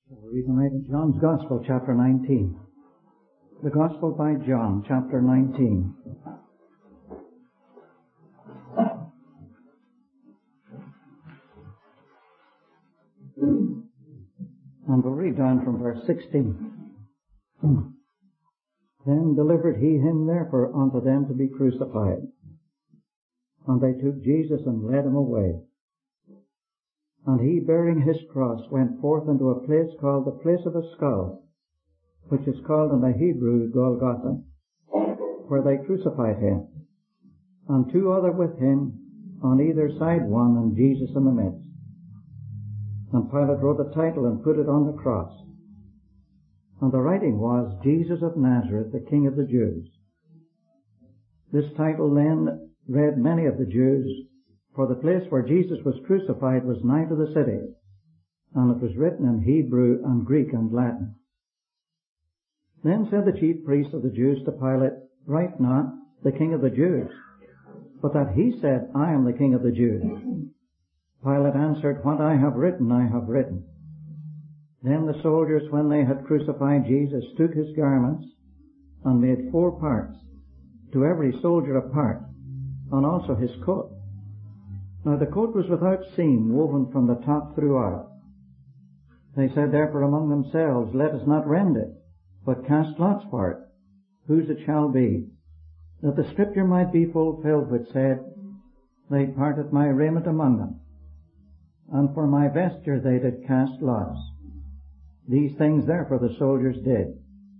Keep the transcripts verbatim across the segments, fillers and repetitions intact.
We're reading right in John's Gospel, chapter nineteen. The Gospel by John, chapter nineteen. And we'll read down from verse sixteen. Then delivered he him therefore unto them to be crucified. And they took Jesus and led him away. And he, bearing his cross, went forth into a place called the place of a skull, which is called in the Hebrew Golgotha, where they crucified him, and two other with him, on either side one, and Jesus in the midst. And Pilate wrote a title and put it on the cross. And the writing was, Jesus of Nazareth, the King of the Jews. This title then read many of the Jews, for the place where Jesus was crucified was nigh to the city, and it was written in Hebrew and Greek and Latin. Then said the chief priests of the Jews to Pilate, Write not, the King of the Jews, but that he said, I am the King of the Jews. Pilate answered, What I have written, I have written. Then the soldiers, when they had crucified Jesus, took his garments, and made four parts, to every soldier a part, and also his coat. Now the coat was without seam, woven from the top throughout. They said therefore among themselves, Let us not rend it, but cast lots for it, whose it shall be, that the scripture might be fulfilled which said, They parted my raiment among them, and for my vesture they did cast lots. These things therefore the soldiers did.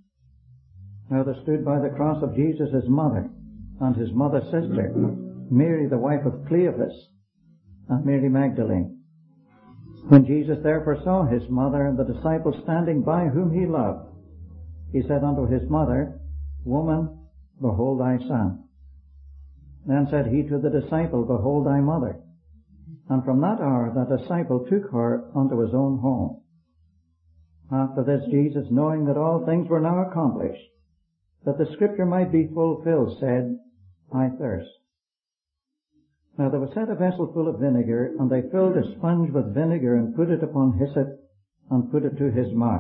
Now there stood by the cross of Jesus his mother, and his mother's sister, Mary the wife of Cleophas, and Mary Magdalene. When Jesus therefore saw his mother and the disciple standing by whom he loved, he said unto his mother, Woman, behold thy son. Then said he to the disciple, Behold thy mother. And from that hour that disciple took her unto his own home. After this Jesus, knowing that all things were now accomplished, that the scripture might be fulfilled, said, I thirst. Now there was set a vessel full of vinegar, and they filled a sponge with vinegar, and put it upon hyssop, and put it to his mouth.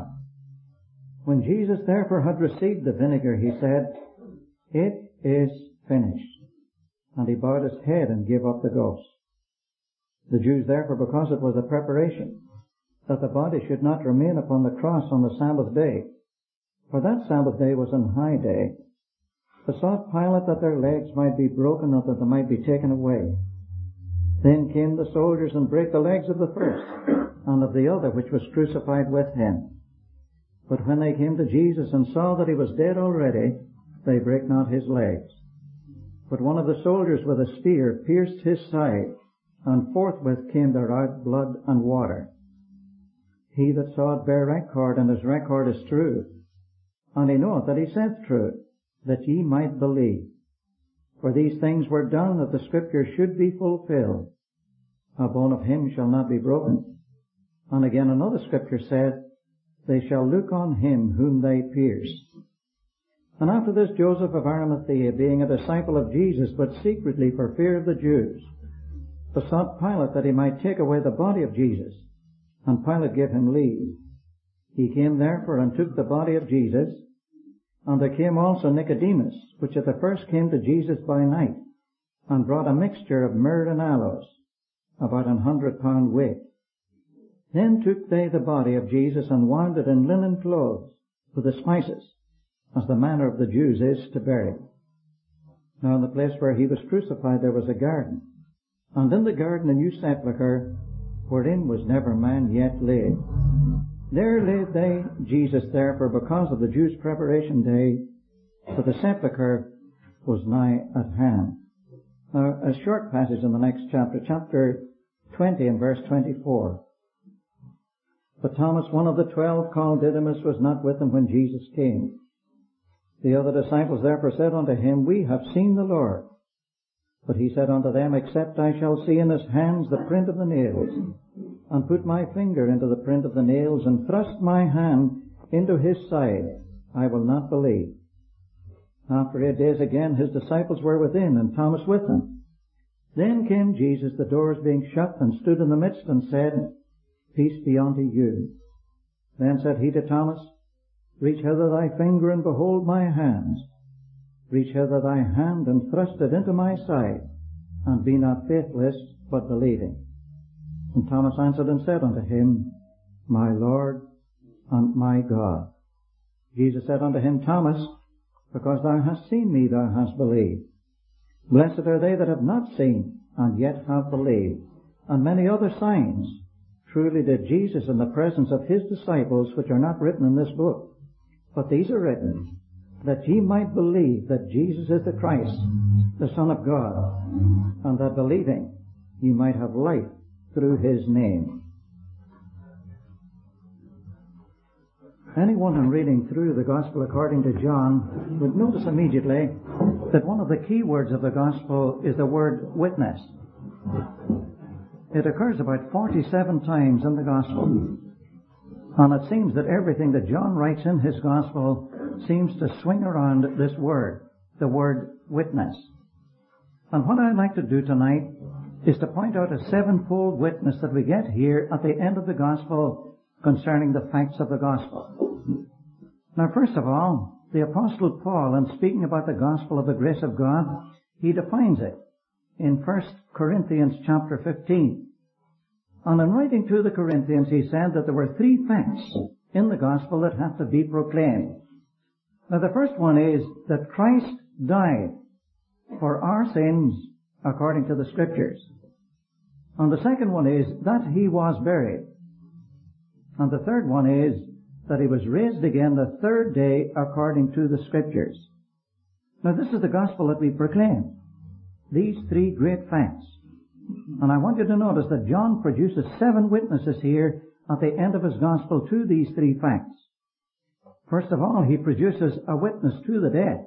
When Jesus therefore had received the vinegar, he said, It is finished. And he bowed his head and gave up the ghost. The Jews therefore, because it was a preparation, that the body should not remain upon the cross on the Sabbath day, for that Sabbath day was an high day, besought Pilate that their legs might be broken, and that they might be taken away. Then came the soldiers and brake the legs of the first, and of the other which was crucified with him. But when they came to Jesus and saw that he was dead already, they brake not his legs. But one of the soldiers with a spear pierced his side, and forthwith came there out blood and water. He that saw it bare record, and his record is true. And he knoweth that he saith truth, that ye might believe. For these things were done, that the scripture should be fulfilled. A bone of him shall not be broken. And again another scripture said, They shall look on him whom they pierced. And after this Joseph of Arimathea, being a disciple of Jesus, but secretly for fear of the Jews, besought Pilate that he might take away the body of Jesus. And Pilate gave him leave. He came therefore and took the body of Jesus. And there came also Nicodemus, which at the first came to Jesus by night, and brought a mixture of myrrh and aloes, about an hundred pound weight. Then took they the body of Jesus, and wound it in linen clothes, with the spices, as the manner of the Jews is to bury. Now in the place where he was crucified there was a garden, and in the garden a new sepulchre, wherein was never man yet laid. There laid they Jesus therefore, because of the Jews' preparation day, for the sepulchre was nigh at hand. Now, a short passage in the next chapter, chapter twenty and verse twenty-four. But Thomas, one of the twelve, called Didymus, was not with them when Jesus came. The other disciples therefore said unto him, We have seen the Lord. But he said unto them, Except I shall see in his hands the print of the nails, and put my finger into the print of the nails, and thrust my hand into his side, I will not believe. After eight days again his disciples were within, and Thomas with them. Then came Jesus, the doors being shut, and stood in the midst, and said, Peace be unto you. Then said he to Thomas, Reach hither thy finger and behold my hands. Reach hither thy hand and thrust it into my side, and be not faithless, but believing. And Thomas answered and said unto him, My Lord and my God. Jesus said unto him, Thomas, because thou hast seen me, thou hast believed. Blessed are they that have not seen, and yet have believed. And many other signs truly did Jesus in the presence of his disciples, which are not written in this book. But these are written, that ye might believe that Jesus is the Christ, the Son of God, and that believing ye might have life through his name. Anyone in reading through the Gospel according to John would notice immediately that one of the key words of the Gospel is the word witness. It occurs about forty-seven times in the Gospel. And it seems that everything that John writes in his Gospel seems to swing around this word, the word witness. And what I'd like to do tonight is to point out a sevenfold witness that we get here at the end of the Gospel concerning the facts of the Gospel. Now, first of all, the Apostle Paul, in speaking about the Gospel of the grace of God, he defines it in First Corinthians chapter fifteen. And in writing to the Corinthians, he said that there were three facts in the Gospel that have to be proclaimed. Now, the first one is that Christ died for our sins according to the Scriptures. And the second one is that he was buried. And the third one is that he was raised again the third day according to the Scriptures. Now, this is the Gospel that we proclaim. These three great facts. And I want you to notice that John produces seven witnesses here at the end of his Gospel to these three facts. First of all, he produces a witness to the dead.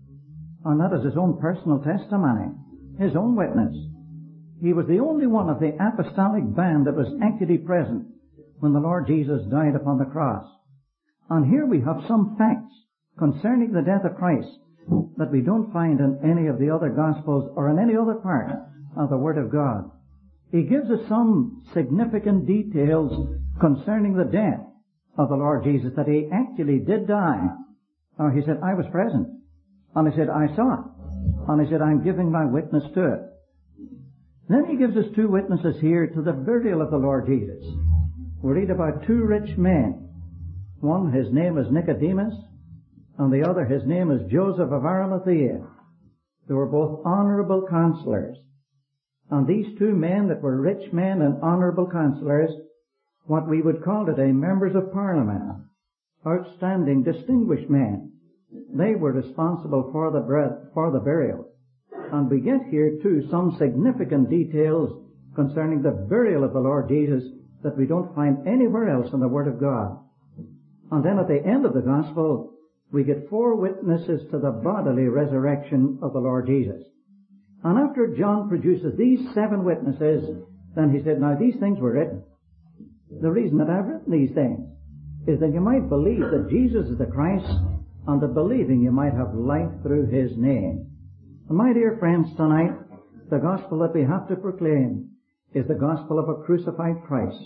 And that is his own personal testimony, his own witness. He was the only one of the apostolic band that was actually present when the Lord Jesus died upon the cross. And here we have some facts concerning the death of Christ that we don't find in any of the other Gospels or in any other part of the Word of God. He gives us some significant details concerning the death of the Lord Jesus, that he actually did die. Or he said, I was present. And he said, I saw it. And he said, I'm giving my witness to it. Then he gives us two witnesses here to the burial of the Lord Jesus. We read about two rich men. One, his name is Nicodemus, and the other, his name is Joseph of Arimathea. They were both honorable counselors. And these two men that were rich men and honorable counselors, what we would call today members of Parliament, outstanding, distinguished men, they were responsible for the bread, for the burial. And we get here too some significant details concerning the burial of the Lord Jesus that we don't find anywhere else in the Word of God. And then at the end of the Gospel, we get four witnesses to the bodily resurrection of the Lord Jesus. And after John produces these seven witnesses, then he said, now these things were written. The reason that I've written these things is that you might believe that Jesus is the Christ, and that believing you might have life through his name. And my dear friends, tonight, the gospel that we have to proclaim is the gospel of a crucified Christ.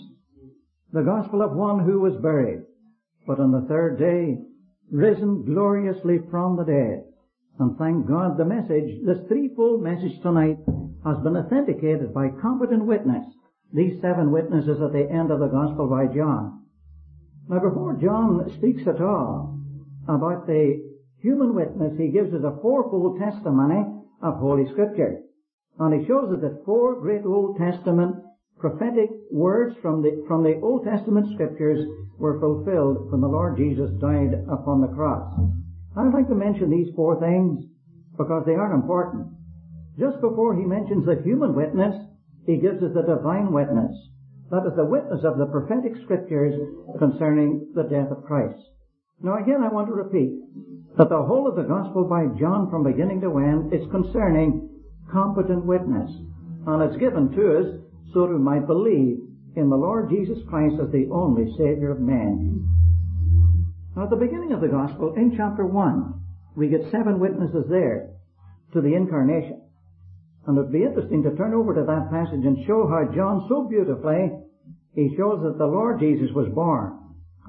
The gospel of one who was buried, but on the third day, risen gloriously from the dead. And thank God the message, this threefold message tonight, has been authenticated by competent witness. These seven witnesses at the end of the Gospel by John. Now before John speaks at all about the human witness, he gives us a fourfold testimony of Holy Scripture. And he shows us that four great Old Testament prophetic words from the, from the Old Testament Scriptures were fulfilled when the Lord Jesus died upon the cross. I'd like to mention these four things because they are important. Just before he mentions the human witness, he gives us the divine witness. That is the witness of the prophetic Scriptures concerning the death of Christ. Now again, I want to repeat that the whole of the Gospel by John from beginning to end is concerning competent witness. And it's given to us so that we might believe in the Lord Jesus Christ as the only Savior of men. Now at the beginning of the Gospel, in chapter one, we get seven witnesses there to the Incarnation. And it would be interesting to turn over to that passage and show how John so beautifully, he shows that the Lord Jesus was born.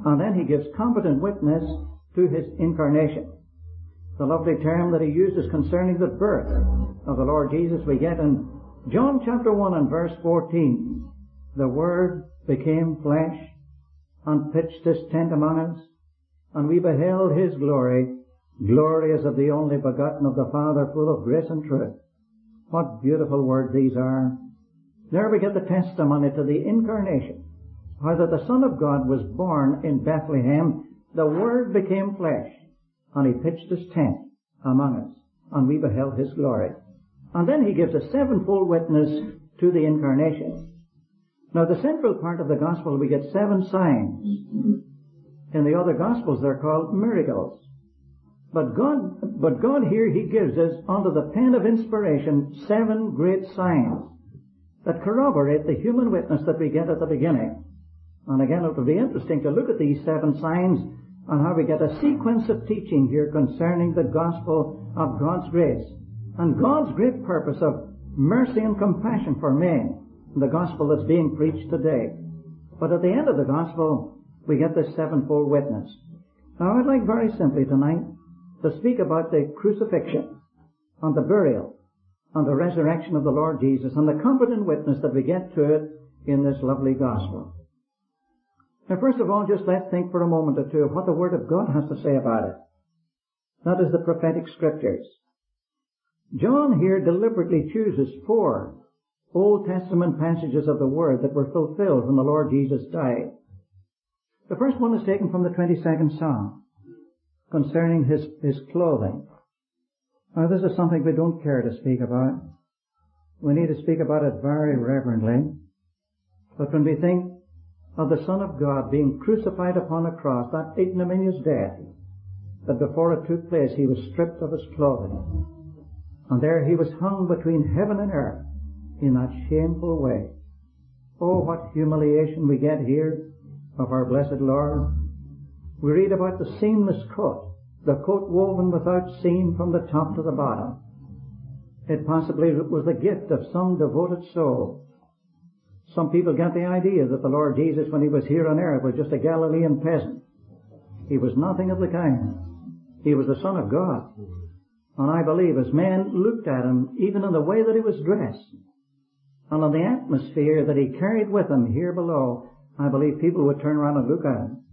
And then he gives competent witness to his incarnation. The lovely term that he uses concerning the birth of the Lord Jesus we get in John chapter one and verse fourteen. The Word became flesh and pitched his tent among us, and we beheld his glory, glory as of the only begotten of the Father, full of grace and truth. What beautiful words these are. There we get the testimony to the incarnation, how that the Son of God was born in Bethlehem. The Word became flesh, and he pitched his tent among us, and we beheld his glory. And then he gives a sevenfold witness to the incarnation. Now, the central part of the gospel, we get seven signs. In the other gospels, they're called miracles. But God, but God here, he gives us, under the pen of inspiration, seven great signs that corroborate the human witness that we get at the beginning. And again, it will be interesting to look at these seven signs and how we get a sequence of teaching here concerning the gospel of God's grace and God's great purpose of mercy and compassion for men, the gospel that's being preached today. But at the end of the gospel, we get this sevenfold witness. Now, I'd like very simply tonight to speak about the crucifixion and the burial and the resurrection of the Lord Jesus and the competent witness that we get to it in this lovely gospel. Now, first of all, just let's think for a moment or two of what the Word of God has to say about it. That is the prophetic scriptures. John here deliberately chooses four Old Testament passages of the Word that were fulfilled when the Lord Jesus died. The first one is taken from the twenty-second Psalm concerning his, his clothing. Now, this is something we don't care to speak about. We need to speak about it very reverently. But when we think of the Son of God being crucified upon a cross, that ignominious death, that before it took place he was stripped of his clothing, and there he was hung between heaven and earth in that shameful way. Oh, what humiliation we get here of our blessed Lord. We read about the seamless coat, the coat woven without seam from the top to the bottom. It possibly was the gift of some devoted soul. Some people get the idea that the Lord Jesus, when he was here on earth, was just a Galilean peasant. He was nothing of the kind. He was the Son of God. And I believe as men looked at him, even in the way that he was dressed, and in the atmosphere that he carried with him here below, I believe people would turn around and look at him.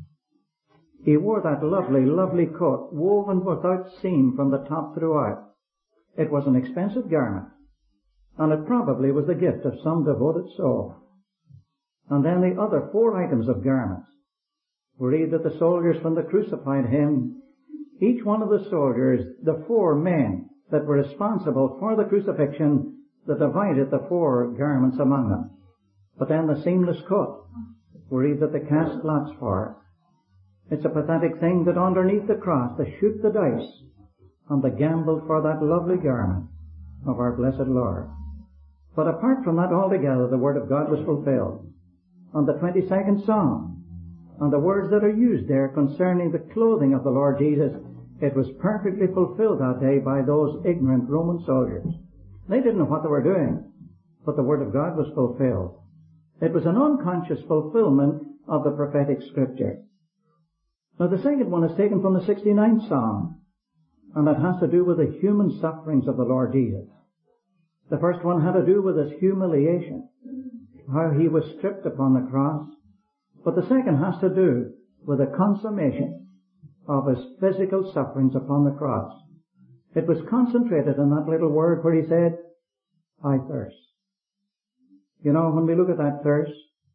He wore that lovely, lovely coat, woven without seam from the top throughout. It was an expensive garment, and it probably was the gift of some devoted soul. And then the other four items of garments. We read that the soldiers, when they crucified him, each one of the soldiers, the four men that were responsible for the crucifixion, they divided the four garments among them. But then the seamless coat, we read that they cast lots for it. It's a pathetic thing that underneath the cross they shoot the dice and they gambled for that lovely garment of our blessed Lord. But apart from that altogether, the Word of God was fulfilled. On the twenty-second Psalm, and the words that are used there concerning the clothing of the Lord Jesus, it was perfectly fulfilled that day by those ignorant Roman soldiers. They didn't know what they were doing, but the Word of God was fulfilled. It was an unconscious fulfillment of the prophetic scripture. Now, the second one is taken from the sixty-ninth Psalm, and it has to do with the human sufferings of the Lord Jesus. The first one had to do with his humiliation, how he was stripped upon the cross. But the second has to do with the consummation of his physical sufferings upon the cross. It was concentrated in that little word where he said, I thirst. You know, when we look at that thirst,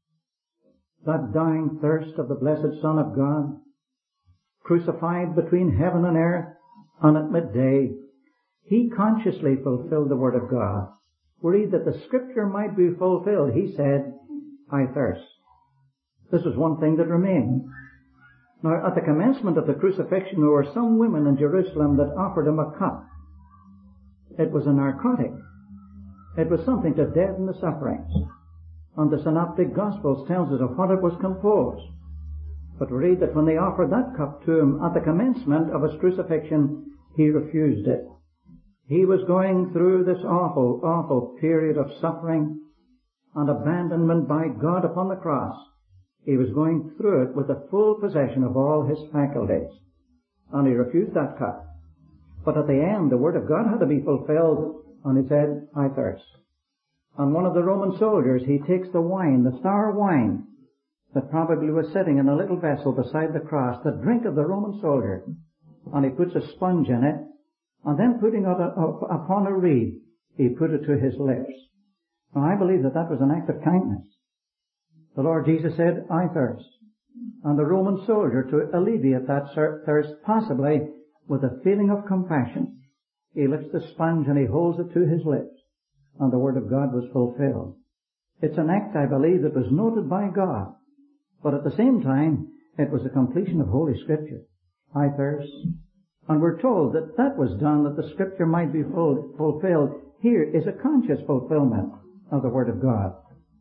that dying thirst of the blessed Son of God, crucified between heaven and earth, and at midday, he consciously fulfilled the Word of God. We read that the Scripture might be fulfilled. He said, I thirst. This was one thing that remained. Now, at the commencement of the crucifixion, there were some women in Jerusalem that offered him a cup. It was a narcotic. It was something to deaden the sufferings. And the Synoptic Gospels tells us of what it was composed. But we read that when they offered that cup to him at the commencement of his crucifixion, he refused it. He was going through this awful, awful period of suffering and abandonment by God upon the cross. He was going through it with the full possession of all his faculties. And he refused that cup. But at the end, the Word of God had to be fulfilled, and he said, I thirst. And one of the Roman soldiers, he takes the wine, the sour wine, that probably was sitting in a little vessel beside the cross, the drink of the Roman soldier, and he puts a sponge in it, and then putting it upon a reed, he put it to his lips. Now, I believe that that was an act of kindness. The Lord Jesus said, I thirst. And the Roman soldier, to alleviate that thirst, possibly with a feeling of compassion, he lifts the sponge and he holds it to his lips, and the Word of God was fulfilled. It's an act, I believe, that was noted by God, but at the same time, it was a completion of Holy Scripture. I thirst. And we're told that that was done that the Scripture might be full, fulfilled. Here is a conscious fulfillment of the Word of God.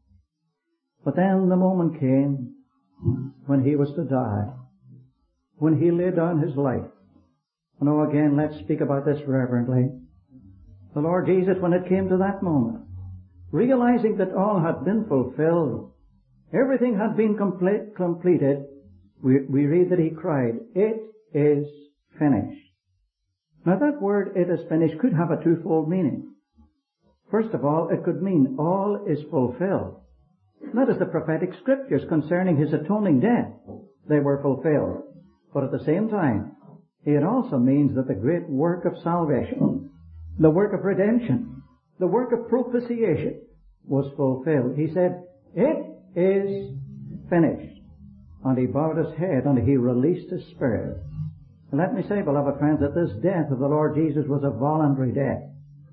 But then the moment came when he was to die, when he laid down his life. And oh, again, let's speak about this reverently. The Lord Jesus, when it came to that moment, realizing that all had been fulfilled, everything had been complete, completed, we, we read that he cried, it is finished. Now that word, it is finished, could have a twofold meaning. First of all, it could mean all is fulfilled. That is the prophetic scriptures concerning his atoning death. They were fulfilled. But at the same time, it also means that the great work of salvation, the work of redemption, the work of propitiation was fulfilled. He said, it is finished. And he bowed his head and he released his spirit. And let me say, beloved friends, that this death of the Lord Jesus was a voluntary death.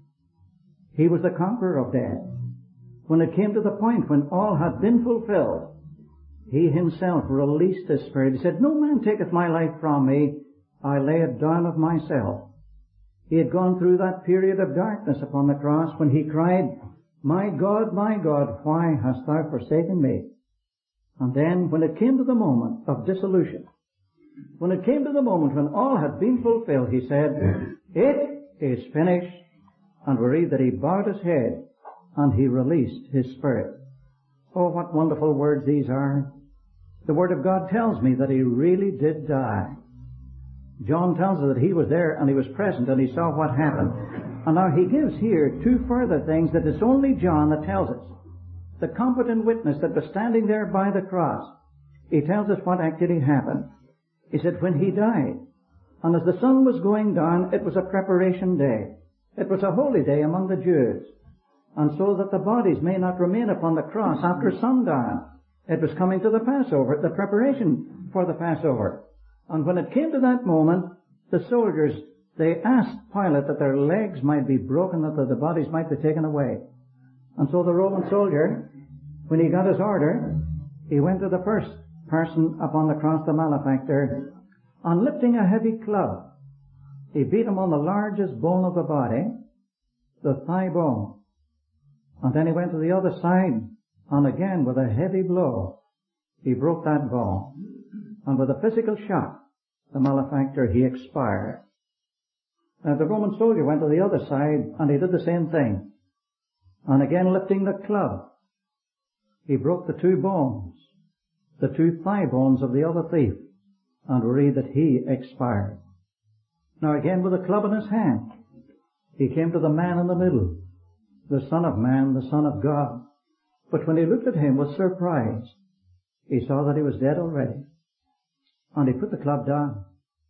He was the conqueror of death. When it came to the point when all had been fulfilled, he himself released his spirit. He said, no man taketh my life from me, I lay it down of myself. He had gone through that period of darkness upon the cross when he cried, my God, my God, why hast thou forsaken me? And then when it came to the moment of dissolution, when it came to the moment when all had been fulfilled, he said, it is finished. And we read that he bowed his head and he released his spirit. Oh, what wonderful words these are. The Word of God tells me that he really did die. John tells us that he was there and he was present and he saw what happened. And now he gives here two further things that it's only John that tells us. The competent witness that was standing there by the cross. He tells us what actually happened. He said when he died, and as the sun was going down, it was a preparation day. It was a holy day among the Jews. And so that the bodies may not remain upon the cross after sundown. It was coming to the Passover, the preparation for the Passover. And when it came to that moment, the soldiers, they asked Pilate that their legs might be broken, that the bodies might be taken away. And so the Roman soldier, when he got his order, he went to the first person upon the cross, the malefactor, and lifting a heavy club, he beat him on the largest bone of the body, the thigh bone. And then he went to the other side, and again with a heavy blow, he broke that bone. And with a physical shock, the malefactor, he expired. Now the Roman soldier went to the other side, and he did the same thing. And again lifting the club, he broke the two bones, the two thigh bones of the other thief, and we read that he expired. Now again with a club in his hand, he came to the man in the middle, the Son of Man, the Son of God. But when he looked at him with surprise, he saw that he was dead already. And he put the club down.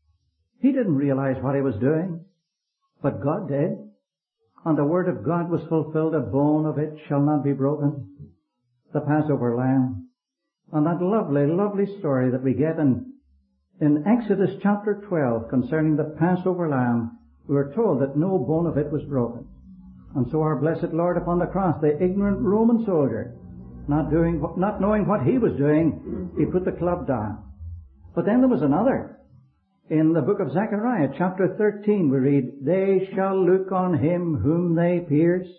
He didn't realize what he was doing, but God did. And the word of God was fulfilled, a bone of it shall not be broken. The Passover lamb. And that lovely, lovely story that we get in, in Exodus chapter twelve concerning the Passover lamb, we were told that no bone of it was broken. And so our blessed Lord upon the cross, the ignorant Roman soldier, not doing, not knowing what he was doing, he put the club down. But then there was another. In the book of Zechariah, chapter thirteen, we read, they shall look on him whom they pierced.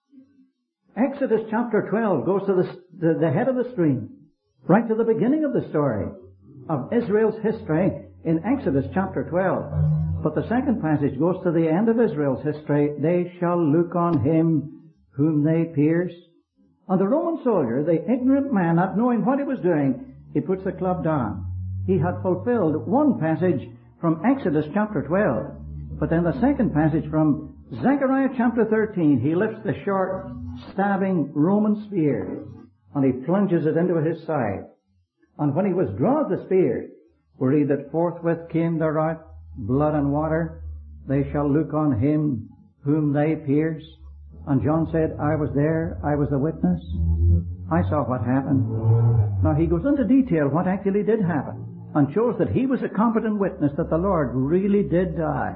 Exodus chapter twelve goes to the, the, the head of the stream, right to the beginning of the story of Israel's history in Exodus chapter twelve. But the second passage goes to the end of Israel's history. They shall look on him whom they pierced. And the Roman soldier, the ignorant man, not knowing what he was doing, he puts the club down. He had fulfilled one passage from Exodus chapter twelve, but then the second passage from Zechariah chapter thirteen, he lifts the short, stabbing Roman spear, and he plunges it into his side. And when he withdrawed the spear, we read that forthwith came there out blood and water. They shall look on him whom they pierced. And John said, I was there, I was the witness. I saw what happened. Now he goes into detail what actually did happen, and shows that he was a competent witness that the Lord really did die.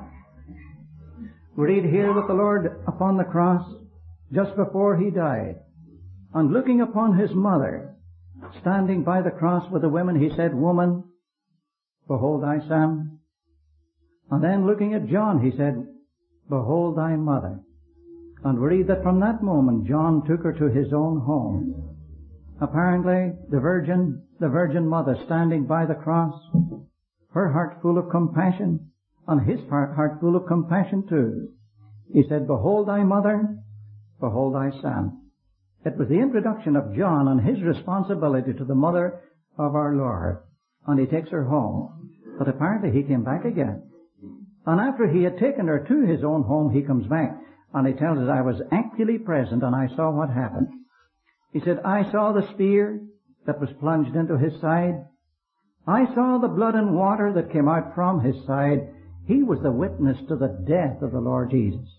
We read here that the Lord upon the cross, just before he died, and looking upon his mother, standing by the cross with the women, he said, Woman, behold thy son. And then looking at John, he said, Behold thy mother. And we read that from that moment, John took her to his own home. Apparently, the Virgin, the Virgin Mother standing by the cross, her heart full of compassion, and his heart, heart full of compassion too. He said, Behold thy mother, behold thy son. It was the introduction of John and his responsibility to the mother of our Lord. And he takes her home. But apparently he came back again. And after he had taken her to his own home, he comes back. And he tells us, I was actually present and I saw what happened. He said, I saw the spear that was plunged into his side. I saw the blood and water that came out from his side. He was the witness to the death of the Lord Jesus.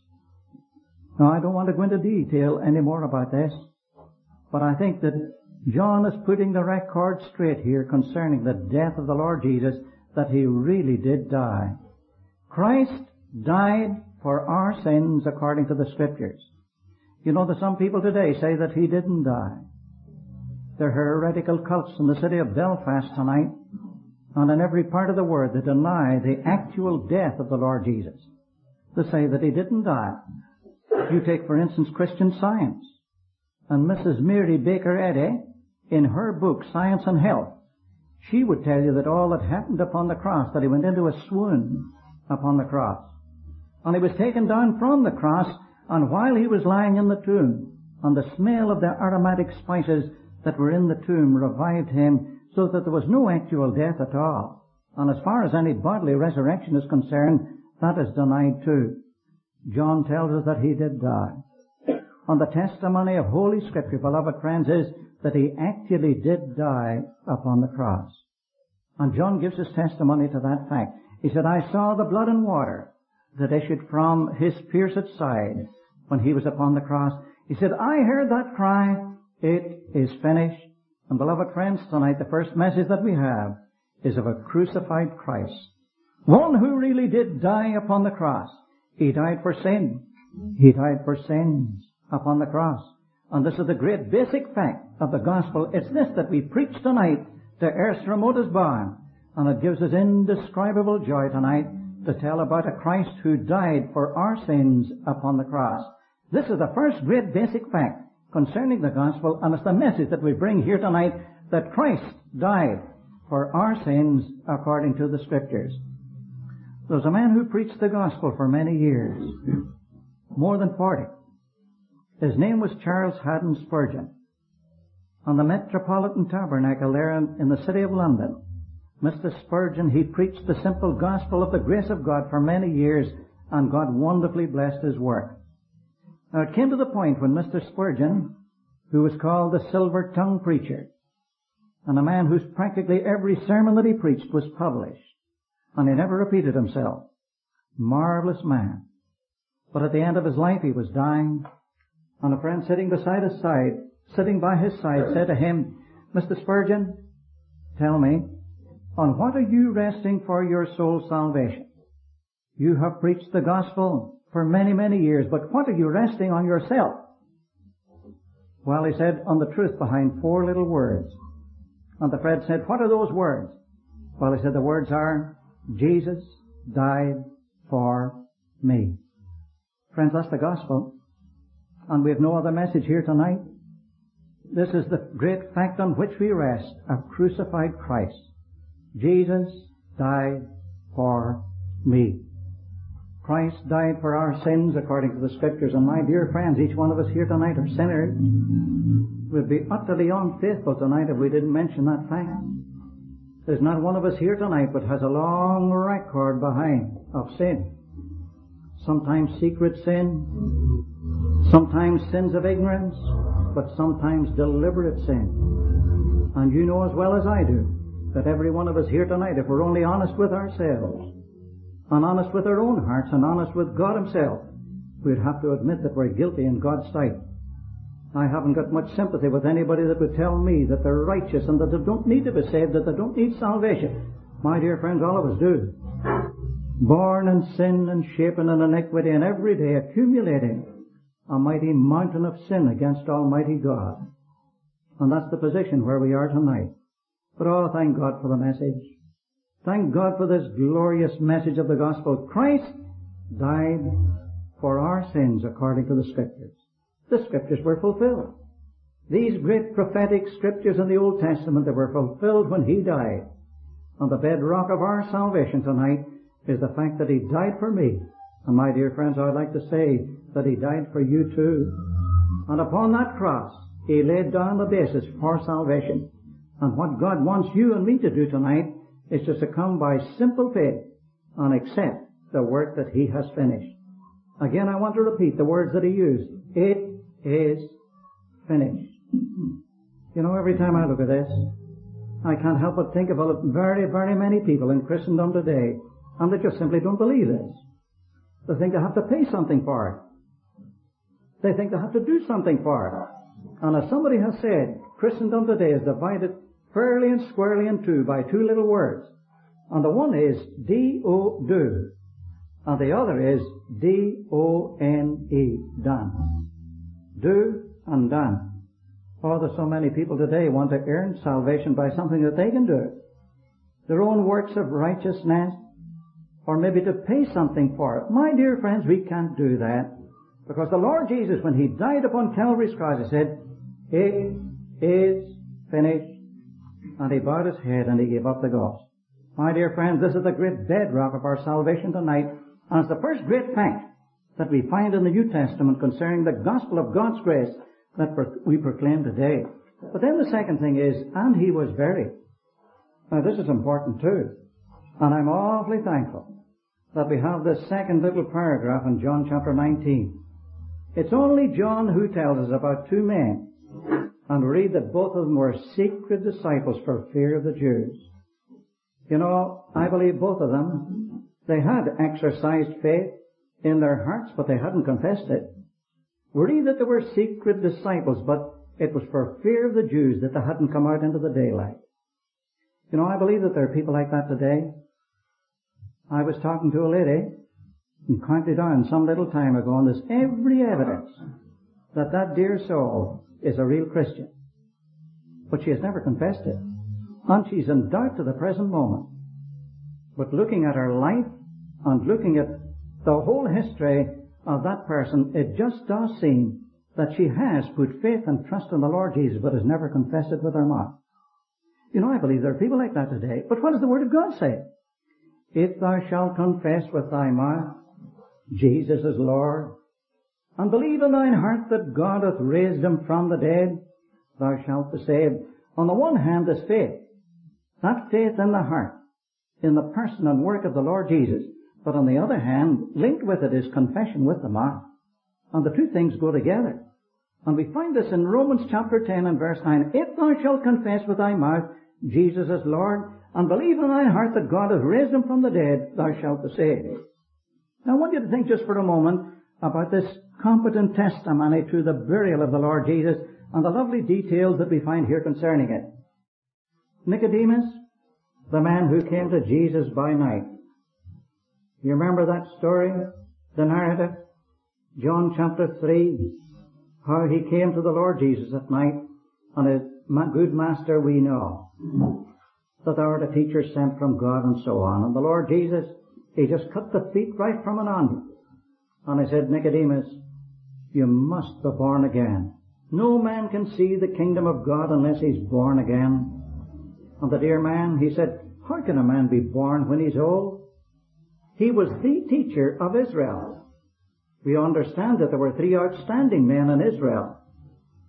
Now, I don't want to go into detail any more about this, but I think that John is putting the record straight here concerning the death of the Lord Jesus, that he really did die. Christ died for our sins according to the Scriptures. You know that some people today say that he didn't die. There are heretical cults in the city of Belfast tonight, and in every part of the world that deny the actual death of the Lord Jesus. They say that he didn't die. You take, for instance, Christian Science. And Missus Mary Baker Eddy, in her book, Science and Health, she would tell you that all that happened upon the cross, that he went into a swoon upon the cross. And he was taken down from the cross, and while he was lying in the tomb, and the smell of the aromatic spices that were in the tomb revived him, so that there was no actual death at all. And as far as any bodily resurrection is concerned, that is denied too. John tells us that he did die. And the testimony of Holy Scripture, beloved friends, is that he actually did die upon the cross. And John gives his testimony to that fact. He said, I saw the blood and water that issued from his pierced side when he was upon the cross. He said, I heard that cry, it is finished. And beloved friends, tonight the first message that we have is of a crucified Christ. One who really did die upon the cross. He died for sin. He died for sins upon the cross. And this is the great basic fact of the gospel. It's this that we preach tonight to earth's remotest bourne. And it gives us indescribable joy tonight to tell about a Christ who died for our sins upon the cross. This is the first great basic fact concerning the gospel, and it's the message that we bring here tonight, that Christ died for our sins according to the Scriptures. There was a man who preached the gospel for many years, more than forty. His name was Charles Haddon Spurgeon. On the Metropolitan Tabernacle there in, in the city of London, Mister Spurgeon, he preached the simple gospel of the grace of God for many years, and God wonderfully blessed his work. Now it came to the point when Mister Spurgeon, who was called the silver-tongued preacher, and a man whose practically every sermon that he preached was published, and he never repeated himself. Marvelous man. But at the end of his life he was dying, and a friend sitting beside his side, sitting by his side, said to him, Mister Spurgeon, tell me, on what are you resting for your soul's salvation? You have preached the gospel for many, many years, but what are you resting on yourself? Well, he said, on the truth behind four little words. And the friend said, what are those words? Well, he said, the words are, Jesus died for me. Friends, that's the gospel. And we have no other message here tonight. This is the great fact on which we rest, a crucified Christ. Jesus died for me. Christ died for our sins according to the Scriptures. And my dear friends, each one of us here tonight are sinners. We'd be utterly unfaithful tonight if we didn't mention that fact. There's not one of us here tonight but has a long record behind of sin. Sometimes secret sin, sometimes sins of ignorance, but sometimes deliberate sin. And you know as well as I do that every one of us here tonight, if we're only honest with ourselves, and honest with our own hearts, and honest with God Himself, we'd have to admit that we're guilty in God's sight. I haven't got much sympathy with anybody that would tell me that they're righteous and that they don't need to be saved, that they don't need salvation. My dear friends, all of us do. Born in sin and shapen in iniquity, and every day accumulating a mighty mountain of sin against Almighty God. And that's the position where we are tonight. But oh, thank God for the message. Thank God for this glorious message of the gospel. Christ died for our sins according to the Scriptures. The Scriptures were fulfilled. These great prophetic Scriptures in the Old Testament, they were fulfilled when He died. And the bedrock of our salvation tonight is the fact that He died for me. And my dear friends, I'd like to say that He died for you too. And upon that cross, He laid down the basis for salvation. And what God wants you and me to do tonight is to succumb by simple faith and accept the work that He has finished. Again, I want to repeat the words that He used. It is finished. You know, every time I look at this, I can't help but think of a very, very many people in Christendom today, and they just simply don't believe this. They think they have to pay something for it. They think they have to do something for it. And as somebody has said, Christendom today is divided fairly and squarely in two by two little words. And the one is D O, do. And the other is D O N E, done. Do and done. Oh, there's so many people today want to earn salvation by something that they can do. Their own works of righteousness, or maybe to pay something for it. My dear friends, we can't do that. Because the Lord Jesus, when He died upon Calvary's cross, He said, it is finished. And He bowed His head and He gave up the ghost. My dear friends, this is the great bedrock of our salvation tonight. And it's the first great fact that we find in the New Testament concerning the gospel of God's grace that we proclaim today. But then the second thing is, and He was buried. Now this is important too. And I'm awfully thankful that we have this second little paragraph in John chapter nineteen. It's only John who tells us about two men. And we read that both of them were secret disciples for fear of the Jews. You know, I believe both of them, they had exercised faith in their hearts, but they hadn't confessed it. We read that they were secret disciples, but it was for fear of the Jews that they hadn't come out into the daylight. You know, I believe that there are people like that today. I was talking to a lady in County Down some little time ago, and there's every evidence that that dear soul is a real Christian. But she has never confessed it. And she's in doubt to the present moment. But looking at her life and looking at the whole history of that person, it just does seem that she has put faith and trust in the Lord Jesus, but has never confessed it with her mouth. You know, I believe there are people like that today. But what does the Word of God say? If thou shalt confess with thy mouth Jesus is Lord, and believe in thine heart that God hath raised Him from the dead, thou shalt be saved. On the one hand is faith. That faith in the heart, in the person and work of the Lord Jesus. But on the other hand, linked with it is confession with the mouth. And the two things go together. And we find this in Romans chapter ten and verse nine. If thou shalt confess with thy mouth Jesus is Lord, and believe in thine heart that God hath raised Him from the dead, thou shalt be saved. Now I want you to think just for a moment about this competent testimony to the burial of the Lord Jesus and the lovely details that we find here concerning it. Nicodemus, the man who came to Jesus by night. You remember that story, the narrative? John chapter three, how he came to the Lord Jesus at night, and his good master we know, that thou art a teacher sent from God and so on. And the Lord Jesus, He just cut the feet right from an on. And He said, Nicodemus, you must be born again. No man can see the kingdom of God unless he's born again. And the dear man, he said, how can a man be born when he's old? He was the teacher of Israel. We understand that there were three outstanding men in Israel.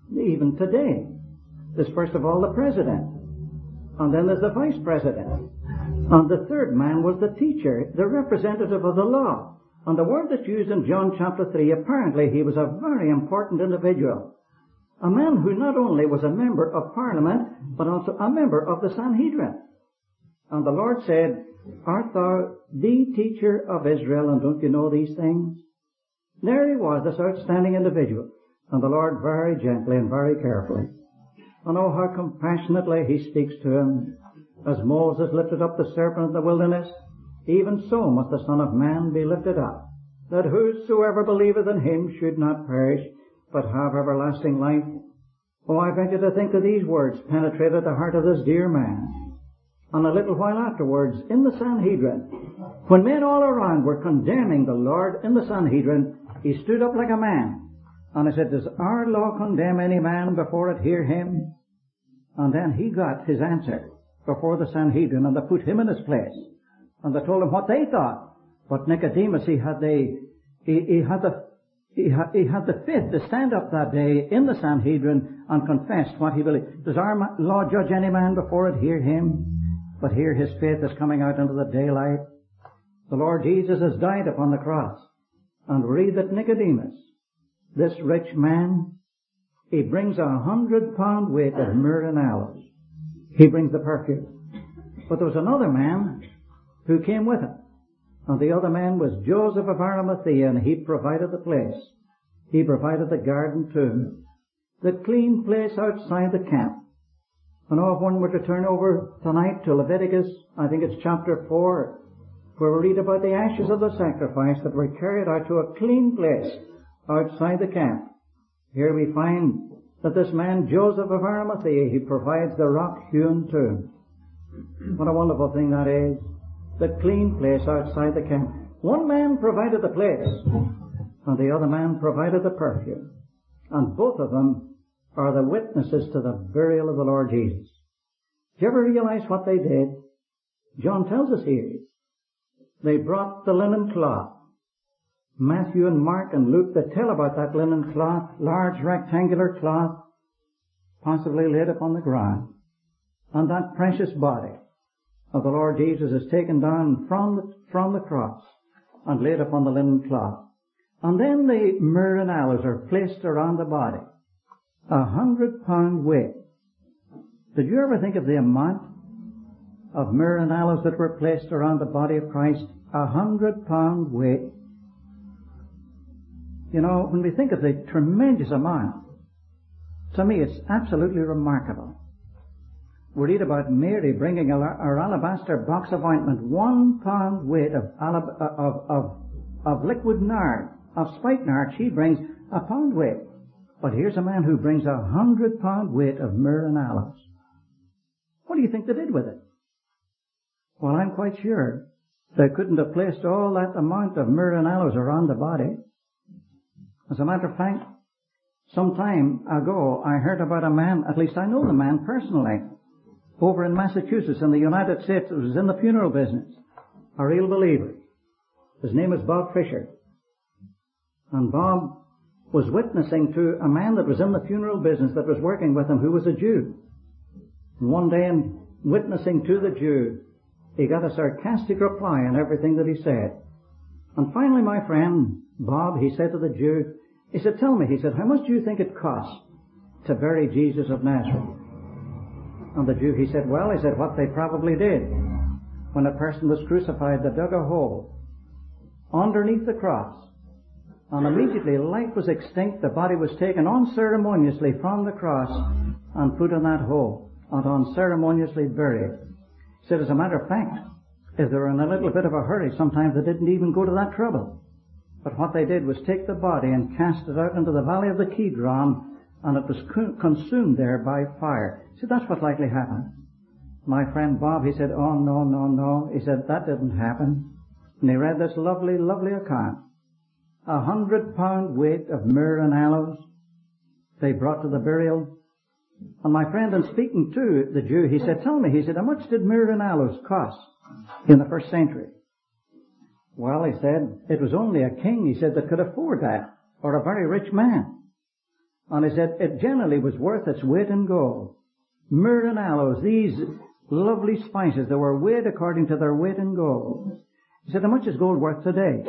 even today. There's first of all the president, and then there's the vice president. And the third man was the teacher, the representative of the law. And the word that's used in John chapter three, apparently he was a very important individual. A man who not only was a member of Parliament, but also a member of the Sanhedrin. And the Lord said, art thou the teacher of Israel, and don't you know these things? There he was, this outstanding individual. And the Lord very gently and very carefully. And oh, how compassionately he speaks to him. As Moses lifted up the serpent in the wilderness, even so must the Son of Man be lifted up, that whosoever believeth in him should not perish, but have everlasting life. Oh, I venture to think that these words penetrated the heart of this dear man. And a little while afterwards, in the Sanhedrin, when men all around were condemning the Lord in the Sanhedrin, he stood up like a man. And he said, does our law condemn any man before it hear him? And then he got his answer before the Sanhedrin, and they put him in his place. And they told him what they thought. But Nicodemus, he had the, he, he had the, he had, he had the faith to stand up that day in the Sanhedrin and confess what he believed. Does our law judge any man before it hear him? But here his faith is coming out into the daylight. The Lord Jesus has died upon the cross. And read that Nicodemus, this rich man, he brings a hundred pound weight of myrrh and aloes. He brings the perfume. But there was another man who came with him. And the other man was Joseph of Arimathea, and he provided the place. He provided the garden tomb, the clean place outside the camp. And oh, if one were to turn over tonight to Leviticus, I think it's chapter four, where we read about the ashes of the sacrifice that were carried out to a clean place outside the camp. Here we find that this man, Joseph of Arimathea, he provides the rock-hewn tomb. What a wonderful thing that is. The clean place outside the camp. One man provided the place, and the other man provided the perfume. And both of them are the witnesses to the burial of the Lord Jesus. Do you ever realize what they did? John tells us here. They brought the linen cloth. Matthew and Mark and Luke, they tell about that linen cloth, large rectangular cloth, possibly laid upon the ground. And that precious body of the Lord Jesus is taken down from the, from the cross and laid upon the linen cloth. And then the myrrh and aloes are placed around the body. A hundred pound weight. Did you ever think of the amount of myrrh and aloes that were placed around the body of Christ? A hundred pound weight. You know, when we think of the tremendous amount, to me it's absolutely remarkable. We read about Mary bringing a, her alabaster box of ointment, one pound weight of, alab- of, of, of liquid nard, of spikenard. She brings a pound weight. But here's a man who brings a hundred pound weight of myrrh and aloes. What do you think they did with it? Well, I'm quite sure they couldn't have placed all that amount of myrrh and aloes around the body. As a matter of fact, some time ago I heard about a man, at least I know the man personally, over in Massachusetts in the United States, who was in the funeral business, a real believer. His name is Bob Fisher. And Bob was witnessing to a man that was in the funeral business that was working with him who was a Jew. And one day in witnessing to the Jew, he got a sarcastic reply on everything that he said. And finally, my friend Bob, he said to the Jew, he said, tell me, he said, how much do you think it cost to bury Jesus of Nazareth? And the Jew, he said, well, he said, what they probably did. When a person was crucified, they dug a hole underneath the cross. And immediately life was extinct. The body was taken unceremoniously from the cross and put in that hole and unceremoniously buried. He said, as a matter of fact, if they were in a little bit of a hurry, sometimes they didn't even go to that trouble. But what they did was take the body and cast it out into the valley of the Kidron, and it was co- consumed there by fire. See, that's what likely happened. My friend Bob, he said, oh, no, no, no. He said, that didn't happen. And he read this lovely, lovely account. A hundred pound weight of myrrh and aloes they brought to the burial. And my friend, in speaking to the Jew, he said, tell me, he said, how much did myrrh and aloes cost in the first century? Well, he said, it was only a king, he said, that could afford that, or a very rich man. And he said it generally was worth its weight in gold. Myrrh and aloes, these lovely spices, they were weighed according to their weight in gold. He said, how much is gold worth today?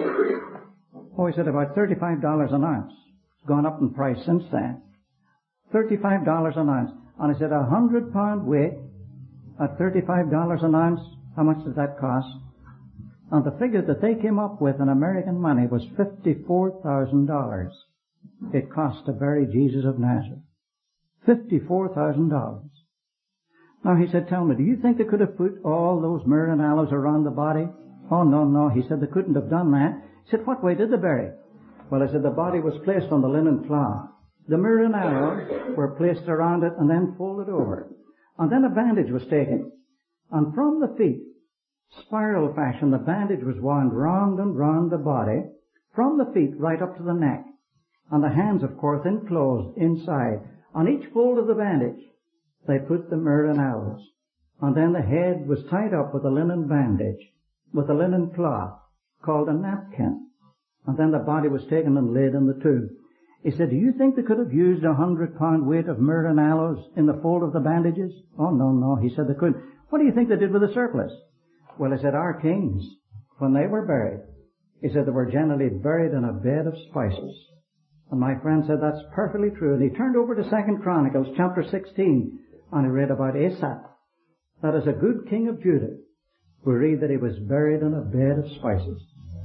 Oh, he said, about thirty-five dollars an ounce. It's gone up in price since then. thirty-five dollars an ounce. And he said, a hundred pound weight at thirty-five dollars an ounce, how much does that cost? And the figure that they came up with in American money was fifty-four thousand dollars. It cost to bury Jesus of Nazareth. fifty-four thousand dollars. Now he said, tell me, do you think they could have put all those myrrh and aloes around the body? Oh, no, no. He said they couldn't have done that. He said, what way did they bury? Well, I said, the body was placed on the linen cloth. The myrrh and aloes were placed around it and then folded over. And then a bandage was taken. And from the feet, spiral fashion, the bandage was wound round and round the body, from the feet right up to the neck. And the hands, of course, enclosed inside. On each fold of the bandage, they put the myrrh and aloes. And then the head was tied up with a linen bandage, with a linen cloth, called a napkin. And then the body was taken and laid in the tomb. He said, do you think they could have used a hundred pound weight of myrrh and aloes in the fold of the bandages? Oh, no, no. He said they couldn't. What do you think they did with the surplus? Well, he said, our kings, when they were buried, he said they were generally buried in a bed of spices. And my friend said that's perfectly true. And he turned over to Second Chronicles chapter sixteen, and he read about Asa. That is a good king of Judah. We read that he was buried in a bed of spices.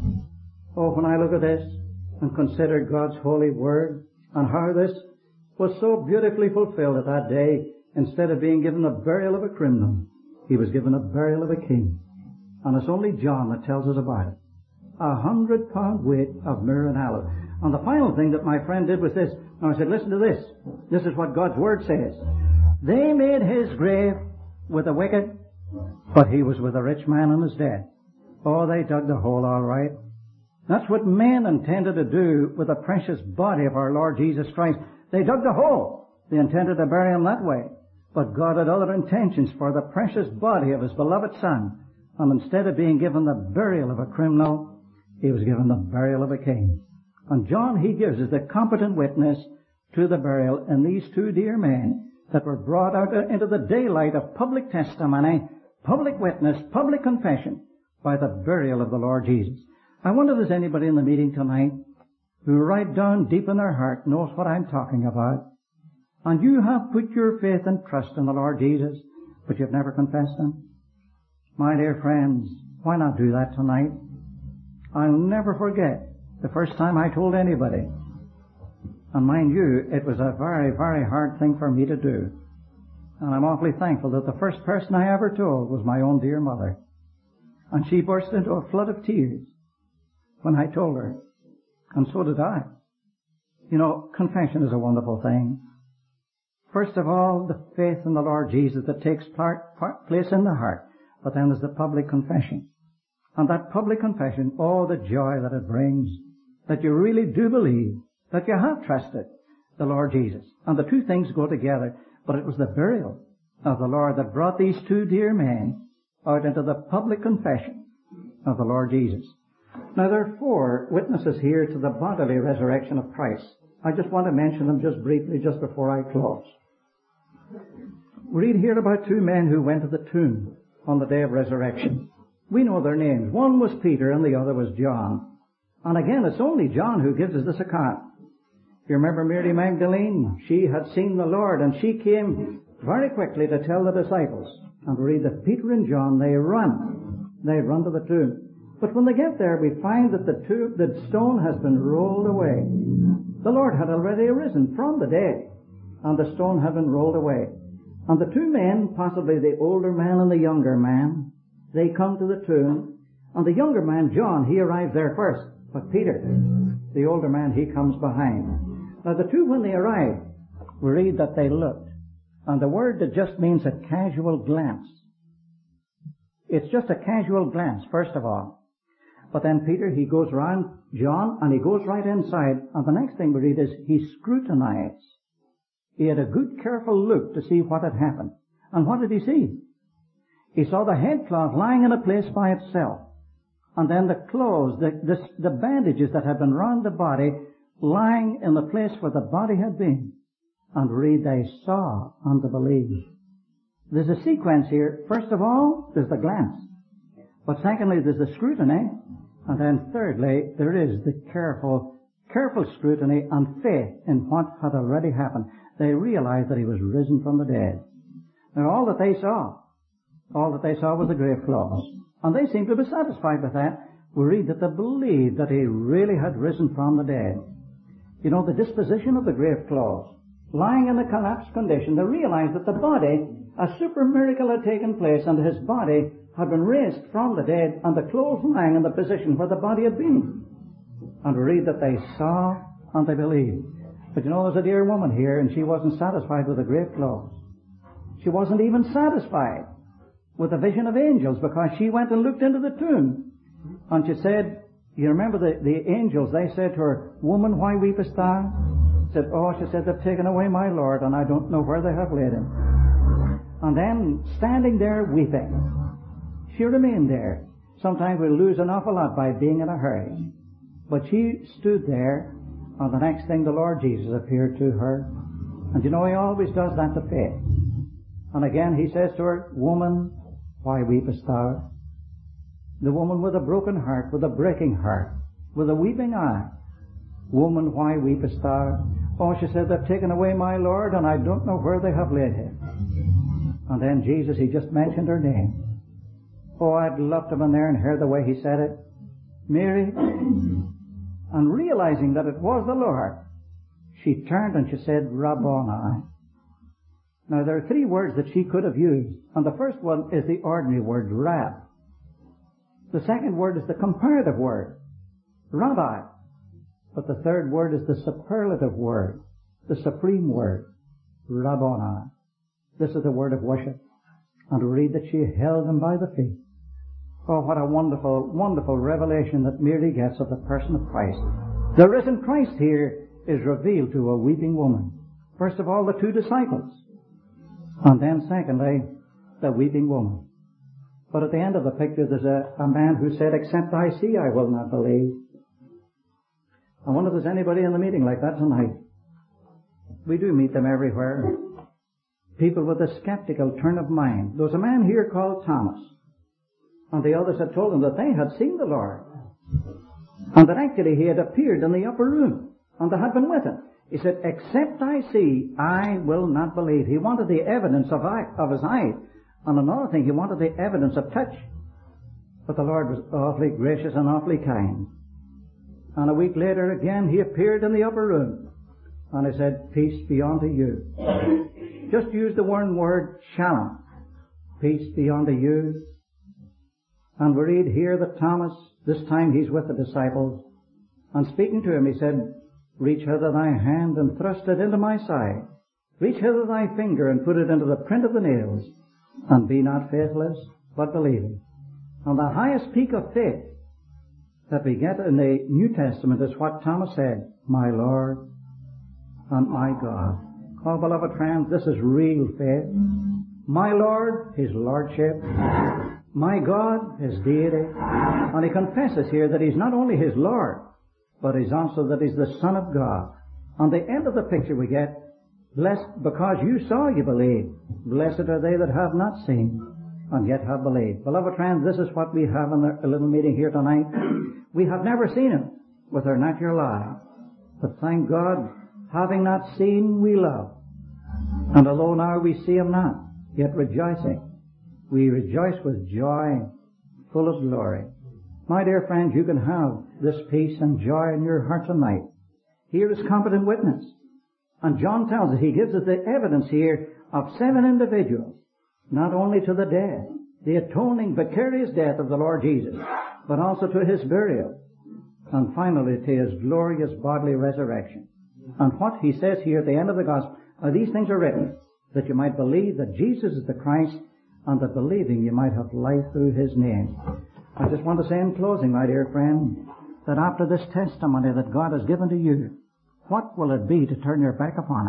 Oh, when I look at this and consider God's holy word and how this was so beautifully fulfilled at that day, instead of being given the burial of a criminal, he was given a burial of a king. And it's only John that tells us about it. A hundred pound weight of myrrh and aloes. And the final thing that my friend did was this. And I said, listen to this. This is what God's word says. They made his grave with the wicked, but he was with a rich man and is dead. Oh, they dug the hole all right. That's what men intended to do with the precious body of our Lord Jesus Christ. They dug the hole. They intended to bury him that way. But God had other intentions for the precious body of his beloved Son. And instead of being given the burial of a criminal, he was given the burial of a king. And John, he gives us the competent witness to the burial in these two dear men that were brought out into the daylight of public testimony, public witness, public confession by the burial of the Lord Jesus. I wonder if there's anybody in the meeting tonight who right down deep in their heart knows what I'm talking about. And you have put your faith and trust in the Lord Jesus, but you've never confessed him. My dear friends, why not do that tonight? I'll never forget the first time I told anybody. And mind you, it was a very, very hard thing for me to do. And I'm awfully thankful that the first person I ever told was my own dear mother. And she burst into a flood of tears when I told her. And so did I. You know, confession is a wonderful thing. First of all, the faith in the Lord Jesus that takes part, part, place in the heart. But then there's the public confession. And that public confession, oh, the joy that it brings, that you really do believe, that you have trusted the Lord Jesus. And the two things go together. But it was the burial of the Lord that brought these two dear men out into the public confession of the Lord Jesus. Now, there are four witnesses here to the bodily resurrection of Christ. I just want to mention them just briefly, just before I close. We read here about two men who went to the tomb on the day of resurrection. We know their names. One was Peter and the other was John. And again, it's only John who gives us this account. You remember Mary Magdalene? She had seen the Lord, and she came very quickly to tell the disciples. And we read that Peter and John, they run. They run to the tomb. But when they get there, we find that the tomb, the stone has been rolled away. The Lord had already arisen from the dead, and the stone had been rolled away. And the two men, possibly the older man and the younger man, they come to the tomb. And the younger man, John, he arrives there first. But Peter, the older man, he comes behind. Now the two, when they arrived, we read that they looked. And the word that just means a casual glance. It's just a casual glance, first of all. But then Peter, he goes round John, and he goes right inside. And the next thing we read is he scrutinized. He had a good, careful look to see what had happened. And what did he see? He saw the headcloth lying in a place by itself. And then the clothes, the, the, the bandages that had been round the body, lying in the place where the body had been. And read, they saw and they believed. There's a sequence here. First of all, there's the glance. But secondly, there's the scrutiny. And then thirdly, there is the careful, careful scrutiny and faith in what had already happened. They realized that he was risen from the dead. Now all that they saw, all that they saw was the grave clothes. And they seemed to be satisfied with that. We read that they believed that he really had risen from the dead. You know, the disposition of the grave clothes, lying in a collapsed condition, they realized that the body, a super miracle had taken place, and his body had been raised from the dead, and the clothes lying in the position where the body had been. And we read that they saw and they believed. But you know, there's a dear woman here, and she wasn't satisfied with the grave clothes. She wasn't even satisfied with the vision of angels, because she went and looked into the tomb. And she said, you remember the, the angels, they said to her, "Woman, why weepest thou?" She said, "Oh," she said, "they've taken away my Lord, and I don't know where they have laid him." And then, standing there weeping, she remained there. Sometimes we lose an awful lot by being in a hurry. But she stood there, and the next thing the Lord Jesus appeared to her. And you know, he always does that to faith. And again he says to her, "Woman, why weepest thou?" The woman with a broken heart, with a breaking heart, with a weeping eye. "Woman, why weepest thou?" "Oh," she said, "they've taken away my Lord, and I don't know where they have laid him." And then Jesus, he just mentioned her name. Oh, I'd love to have been there and heard the way he said it. "Mary." And realizing that it was the Lord, she turned and she said, "Rabboni." Now there are three words that she could have used. And the first one is the ordinary word, rab. The second word is the comparative word, rabbi. But the third word is the superlative word, the supreme word, Rabboni. This is the word of worship. And we read that she held him by the feet. Oh, what a wonderful, wonderful revelation that Mary gets of the person of Christ. The risen Christ here is revealed to a weeping woman. First of all, the two disciples. And then secondly, the weeping woman. But at the end of the picture, there's a, a man who said, "Except I see, I will not believe." I wonder if there's anybody in the meeting like that tonight. We do meet them everywhere. People with a skeptical turn of mind. There was a man here called Thomas. And the others had told him that they had seen the Lord. And that actually he had appeared in the upper room. And they had been with him. He said, "Except I see, I will not believe." He wanted the evidence of, eye, of his eyes. And another thing, he wanted the evidence of touch. But the Lord was awfully gracious and awfully kind. And a week later again, he appeared in the upper room. And he said, "Peace be unto you." Just use the one word, shalom. Peace be unto you. And we read here that Thomas, this time he's with the disciples, and speaking to him, he said, "Reach hither thy hand and thrust it into my side. Reach hither thy finger and put it into the print of the nails. And be not faithless, but believing." And the highest peak of faith that we get in the New Testament is what Thomas said, "My Lord and my God." Oh, beloved friends, this is real faith. My Lord, his lordship. My God, his deity. And he confesses here that he's not only his Lord, but he's also that he's the Son of God. On the end of the picture we get, "Blessed because you saw, you believe. Blessed are they that have not seen, and yet have believed." Beloved friends, this is what we have in a little meeting here tonight. We have never seen him with our natural eye. But thank God, having not seen, we love. And although now we see him not, yet rejoicing, we rejoice with joy full of glory. My dear friends, you can have this peace and joy in your heart tonight. Here is competent witness. And John tells us, he gives us the evidence here of seven individuals, not only to the death, the atoning vicarious death of the Lord Jesus, but also to his burial, and finally to his glorious bodily resurrection. And what he says here at the end of the gospel, "Are these things are written, that you might believe that Jesus is the Christ, and that believing you might have life through his name." I just want to say in closing, my dear friend, that after this testimony that God has given to you, what will it be to turn your back upon it?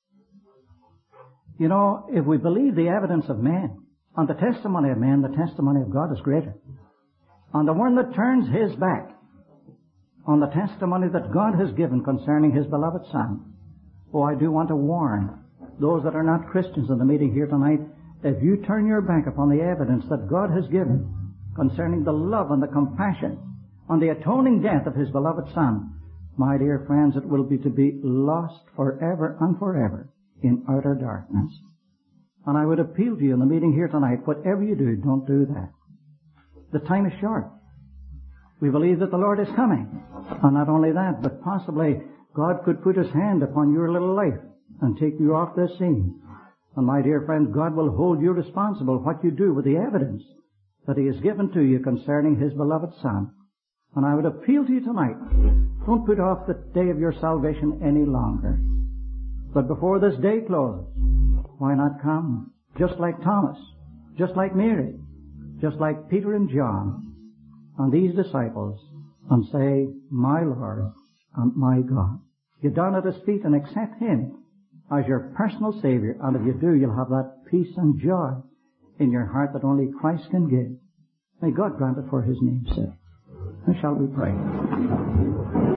You know, if we believe the evidence of men, and the testimony of men, the testimony of God is greater. And the one that turns his back on the testimony that God has given concerning his beloved Son, Oh, I do want to warn those that are not Christians in the meeting here tonight, if you turn your back upon the evidence that God has given concerning the love and the compassion on the atoning death of His beloved Son, my dear friends, it will be to be lost forever and forever in utter darkness. And I would appeal to you in the meeting here tonight, whatever you do, don't do that. The time is short. We believe that the Lord is coming. And not only that, but possibly God could put His hand upon your little life and take you off this scene. And my dear friend, God will hold you responsible what you do with the evidence that He has given to you concerning His beloved Son. And I would appeal to you tonight, don't put off the day of your salvation any longer. But before this day closes, why not come? Just like Thomas, just like Mary, just like Peter and John, and these disciples, and say, my Lord and my God. Get down at His feet and accept Him as your personal Savior. And if you do, you'll have that peace and joy in your heart that only Christ can give. May God grant it for His name's sake. And shall we pray?